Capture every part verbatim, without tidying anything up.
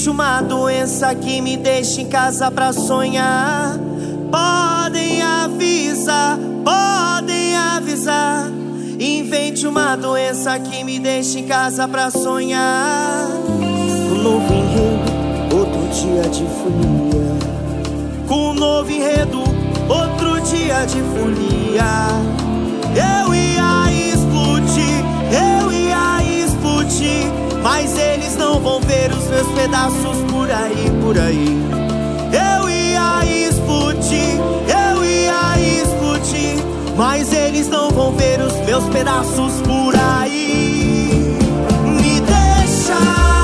Invente uma doença que me deixe em casa pra sonhar. Podem avisar, podem avisar. Invente uma doença que me deixe em casa pra sonhar. Com um novo enredo, outro dia de folia. Com um novo enredo, outro dia de folia. Eu ia explodir, eu ia explodir, mas eles não vão ver os meus pedaços por aí, por aí. Eu ia explodir, eu ia explodir, mas eles não vão ver os meus pedaços por aí. Me deixa,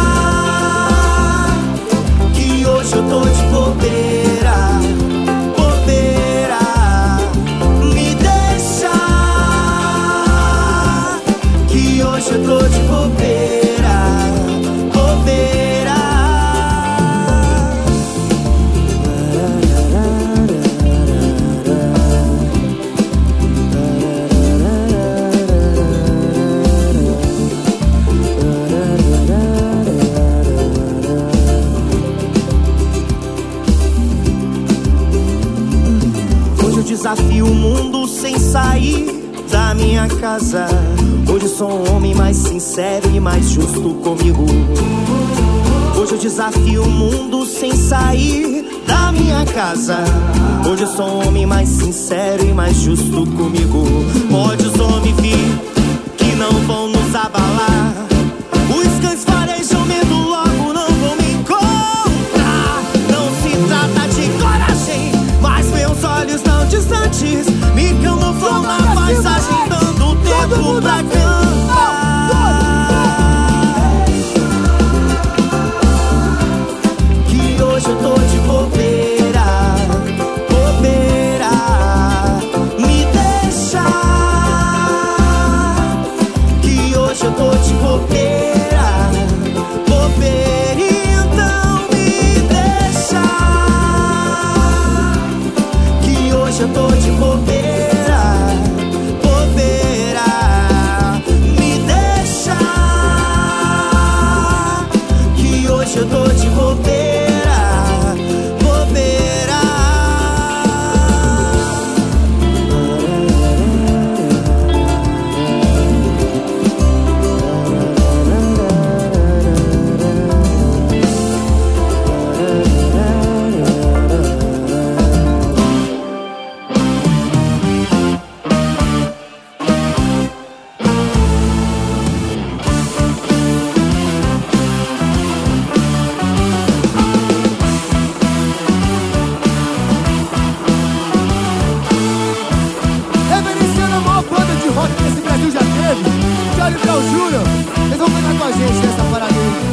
que hoje eu tô de bobeira, bobeira. Me deixa, que hoje eu tô de bobeira, bobeira. Hoje eu desafio o mundo sem sair da minha casa. Hoje eu sou um homem mais sincero e mais justo comigo. Hoje eu desafio o mundo sem sair da minha casa. Hoje eu sou um homem mais sincero e mais justo comigo. Pode os homens vir que não vão nos abalar. Os cães farejam medo, logo não vão me encontrar. Não se trata de coragem, mas meus olhos tão distantes me camuflam na paisagem, dando tempo pra cantar. Que hoje eu tô de bobeira, bobeira. Me deixa, que hoje eu tô de bobeira, bobeira. Então me deixa, que hoje eu tô de bobeira, bobeira. Me deixa, que hoje eu tô de bobeira, bobeira. Reverenciando a maior banda de rock que esse Brasil já teve, Charlie Brown Júnior Eles vão cantar com a gente nessa parada aí.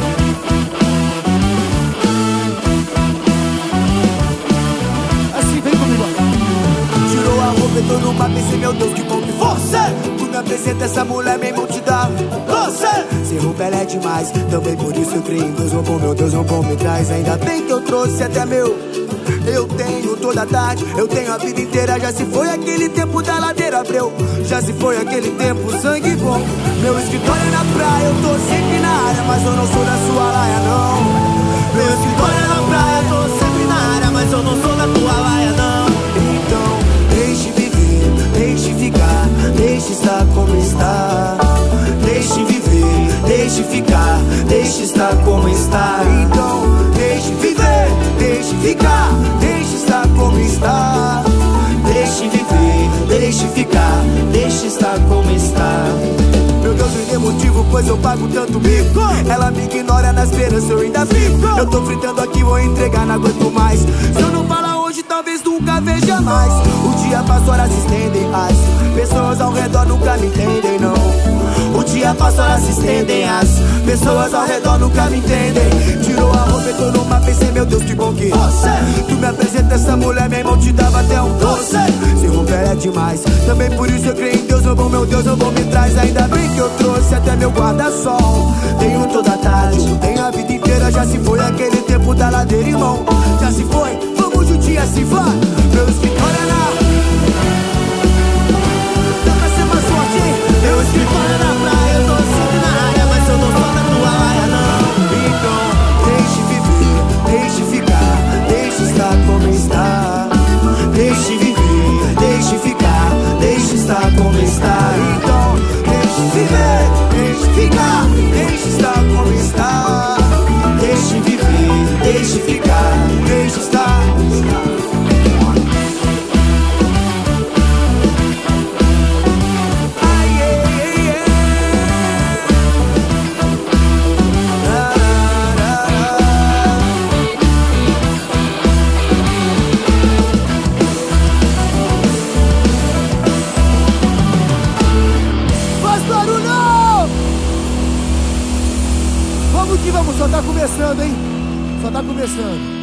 Assim, vem comigo. Tirou a roupa, entrou no mapa, pensei, meu Deus, que bom que você. Tu me apresenta essa mulher, minha multidão. Você, se roupa ela é demais, também por isso eu creio em Deus. Roubou, meu Deus, roubou, me traz. Ainda bem que eu trouxe até meu. Eu tenho toda a tarde, eu tenho a vida inteira. Já se foi aquele tempo da ladeira abreu, já se foi aquele tempo sangue bom. Meu escritório é na praia, eu tô sempre na área, mas eu não sou da sua laia, não. Meu escritório é na praia, eu tô sempre na área, mas eu não sou da tua laia, não. Então, deixe viver, deixe ficar, deixe estar como está. Deixe viver, deixe ficar, deixe estar como está. Então, deixe viver, deixe ficar, deixe estar como está. Deixe viver, deixe ficar, deixe estar como está. Meu Deus, me dê motivo, pois eu pago tanto mico. Ela me ignora, na esperança eu ainda fico. Eu tô fritando aqui, vou entregar, não aguento mais. Se eu não falar hoje, talvez nunca veja mais. O dia passa, horas se estendem, as pessoas ao redor nunca me entendem, não. O dia passa, horas se estendem, as pessoas ao redor nunca me entendem. Tirou a roupa, entrou no mapa, pensei, meu Deus, que bom que você. Tu me apresenta essa mulher, meu irmão, te dava até um doce. Se roupa ela é demais, também por isso eu creio em Deus. Eu vou, meu Deus, eu vou, me traz. Ainda bem que eu trouxe até meu guarda-sol. Tenho toda a tarde, tenho a vida inteira. Já se foi aquele tempo da ladeira, irmão. Já se foi, vamos judia, se vai. Meu escritório é na... Dá pra ser mais forte, hein? Meu escritório é na praia, eu tô sempre na área, mas eu não sou da tua laia, não. Então, deixe viver, Vamos que vamos, só tá começando, hein? Só tá começando.